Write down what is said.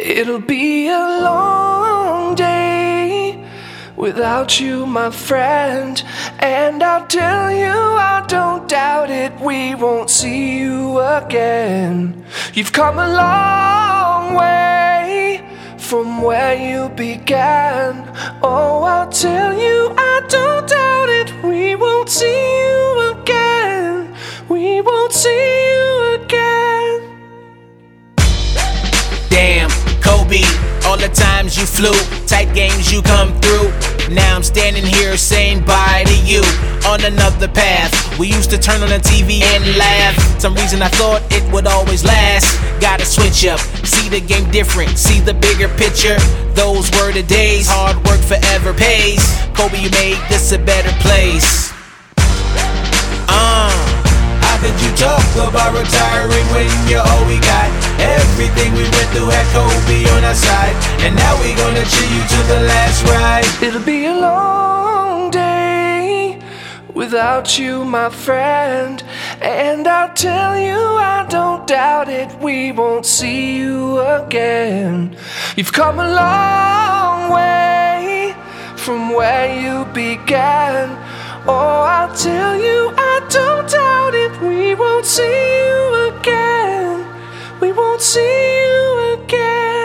It'll be a long day without you, my friend. And I'll tell you, I don't doubt it, we won't see you again. You've come a long way from where you began. Oh, I'll tell you, I don't doubt it, we won't see you again. We won't see you again. Damn, Kobe, all the times you flew, tight games you come through. Now I'm standing here saying bye to you. On another path, we used to turn on the TV and laugh. Some reason I thought it would always last. Gotta switch up, see the game different, see the bigger picture. Those were the days, hard work forever pays. Kobe, you made this a better place. How could you talk about retiring when you're all we got? Everything we went through had Kobe on our side, and now we gonna cheer you to the last ride. It'll be a long day without you, my friend. And I'll tell you, I don't doubt it, we won't see you again. You've come a long way from where you began. Oh, I'll tell you, I don't doubt it, we won't see you again. We won't see you again.